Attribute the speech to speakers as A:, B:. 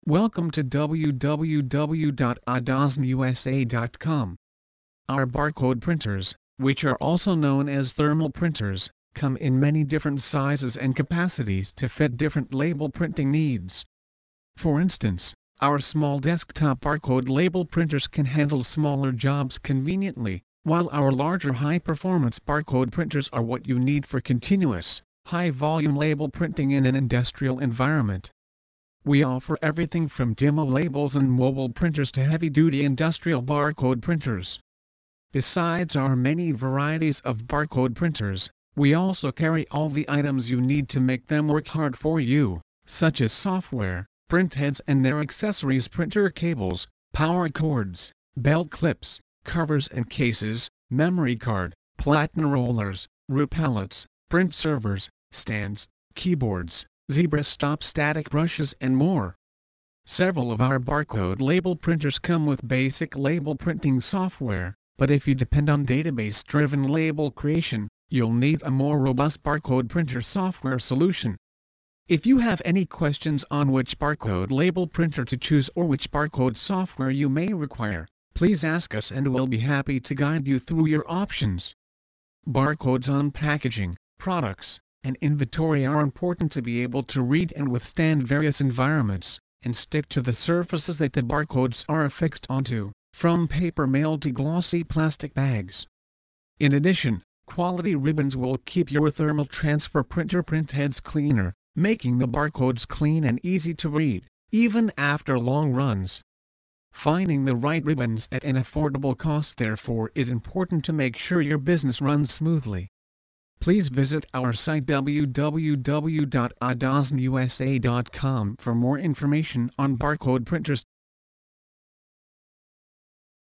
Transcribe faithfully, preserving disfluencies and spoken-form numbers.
A: Welcome to w w w dot adazn u s a dot com. Our barcode printers, which are also known as thermal printers, come in many different sizes and capacities to fit different label printing needs. For instance, our small desktop barcode label printers can handle smaller jobs conveniently, while our larger high-performance barcode printers are what you need for continuous, high-volume label printing in an industrial environment. We offer everything from demo labels and mobile printers to heavy-duty industrial barcode printers. Besides our many varieties of barcode printers, we also carry all the items you need to make them work hard for you, such as software, print heads and their accessories, printer cables, power cords, belt clips, covers and cases, memory card, platen rollers, root pallets, print servers, stands, keyboards, zebra stop static brushes and more. Several of our barcode label printers come with basic label printing software, but if you depend on database-driven label creation, you'll need a more robust barcode printer software solution. If you have any questions on which barcode label printer to choose or which barcode software you may require, please ask us and we'll be happy to guide you through your options. Barcodes on packaging, products, and inventory are important to be able to read and withstand various environments, and stick to the surfaces that the barcodes are affixed onto, from paper mail to glossy plastic bags. In addition, quality ribbons will keep your thermal transfer printer print heads cleaner, making the barcodes clean and easy to read, even after long runs. Finding the right ribbons at an affordable cost therefore is important to make sure your business runs smoothly. Please visit our site w w w dot adazn u s a dot com for more information on barcode printers.